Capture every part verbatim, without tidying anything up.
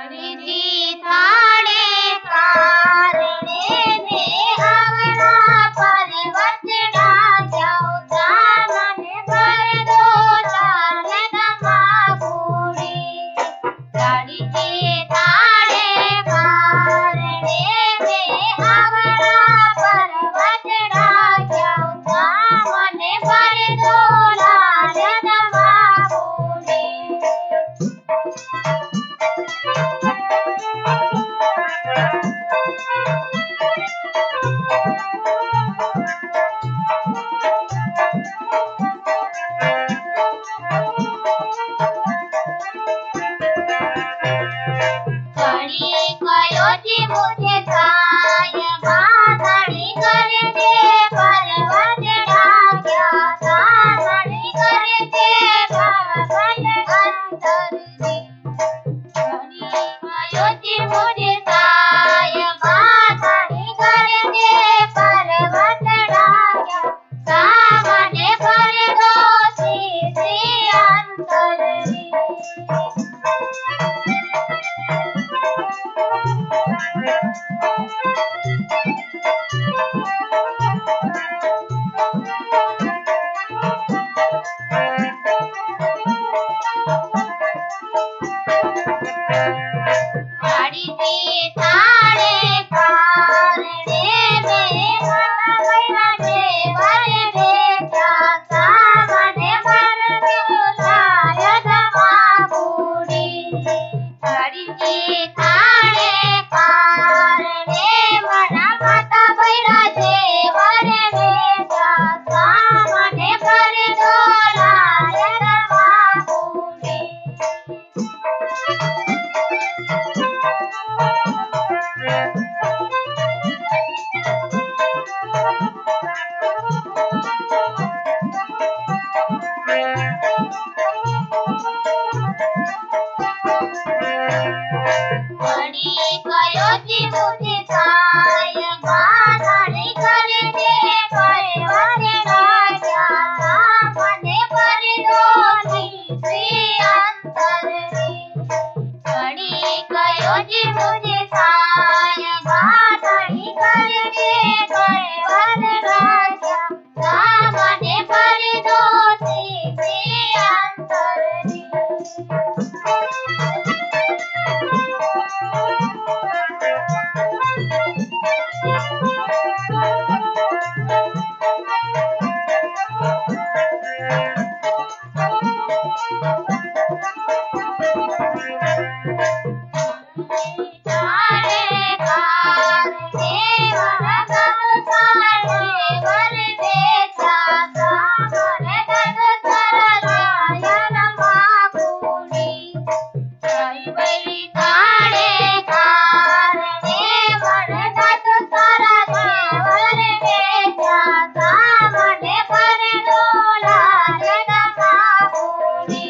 हरिजी थाने कारणे ने आवड़ा पर्वत डाक्या उतामने पर दो चाल नमागुड़ी हरिजी थाने कारणे ने आवड़ा पर्वत डाक्या उतामने पर दो लाल नमागुड़ी घड़ी कयोजी मुझे काय बाधड़ी कर दे पर्वत डाक्या सामने कर दे पर्वत अंतर दे घड़ी कयोजी मुझे काय बाधड़ी कर दे पर्वत डाक्या सामने कर दो सीधी अंतर दे हरिजी थाने कारणे ने आवड़ा पर्वत डाक्या सामने पर दो लाल नमागुड़ी हरिजी थाने कारणे मला माता बैरा जेवर बेटा सामने पर दो लाल नमागुड़ी घड़ी कयोजी मुझे काय बाधड़ी कर दे पर्वत डाक्या सामने पर दो सीधी अंतर दे घड़ी कयोजी मुझे काय बाधड़ी कर दे पर्वत डाक्या सामने पर दो सीधी अंतर दे थाने कारणे वरदन थाने वर बेटा सामने दन तरलाय नमागुड़ी हरिजी थाने कारणे वरदन तरलाय वर बेटा सामने पर दो लाल नमागुड़ी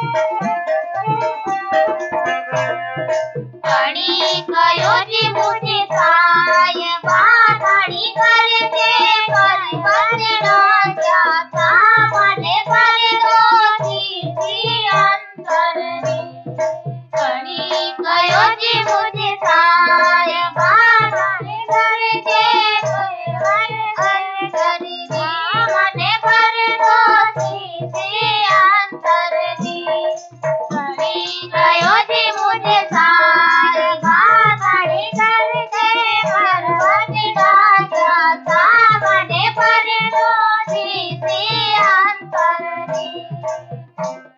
घड़ी कयोजी मुझे